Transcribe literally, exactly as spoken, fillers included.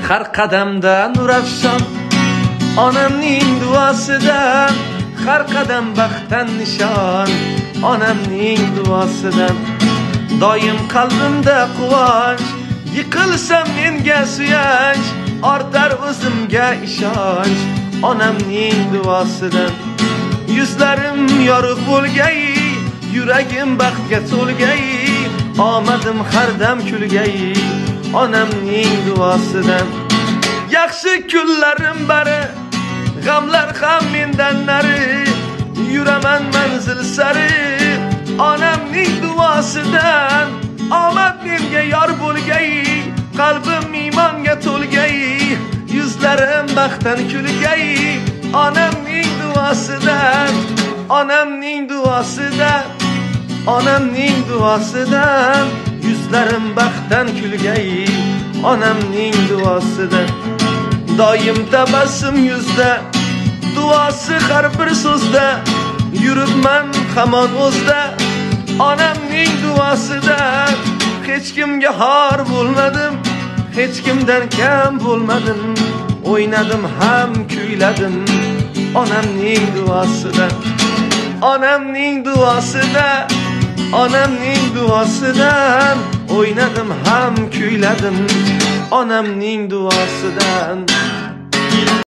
har qadamda nurafshon onamning duosidan, har qadam baxtdan nishon onamning duosidan. Doim qalbimda quvonch, yiqilsam menga suyanch, ortar o'zimga ishonch onamning duosidan. Yuzlarim yorug' bo'lgay, yuragim baxtga to'lgay, omadim har dam kulgay onamning duosidan. Yaxshi kunlarim bari, g'amlar ham mendan nari, yuraman manzil sari onamning duosidan. Omad menga yor bo'lgay, qalbim iymonga to'lgay, yuzlarim baxtdan kulgay onamning duosidan. Onamning duosidan, onamning duosidan, yuzlarim baxtdan kulgay onamning duosidan. Doim tabassum yuzda, duosi har bir so'zda, yuribman hamon o'zda onamning duosidan. Hech kimga xor bo'lmadim, hech kimdan kam bo'lmadim, o'ynadim ham kuyladim onamning duosidan. Onamning duosidan, onamning duosidan, o'ynadim ham kuyladim onamning duosidan.